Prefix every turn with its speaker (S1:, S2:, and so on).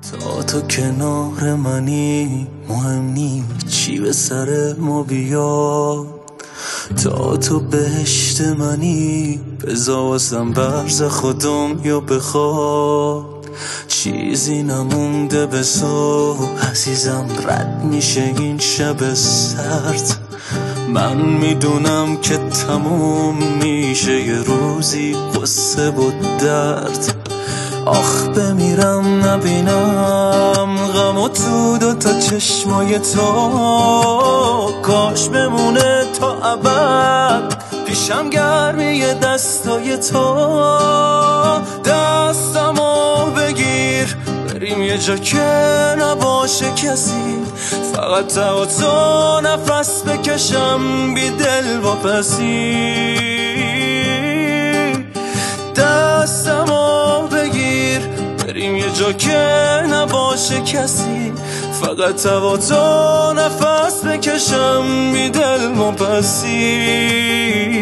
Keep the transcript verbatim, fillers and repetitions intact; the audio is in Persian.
S1: تا تو کنار منی مهم نی چی به سر ما بیاد، تا تو بهشت منی بذار واسم برز خودم یا بخواد. چیزی نمونده به صبح عزیزم، رد میشه این شب سرد. من میدونم که تموم میشه یه روزی قصه و درد. آخ بمیرم نبینم غم و تو دوتا چشمای تو، کاش بمونه تا ابد پیشم گرمی دستای تو. دستمو بگیر بریم یه جا که نباشه کسی، فقط تا تو نفس بکشم بی دل واپسی. دستمو بگیر بریم یه جا که نباشه کسی، فقط تا تو نفس بکشم بی دل واپسی.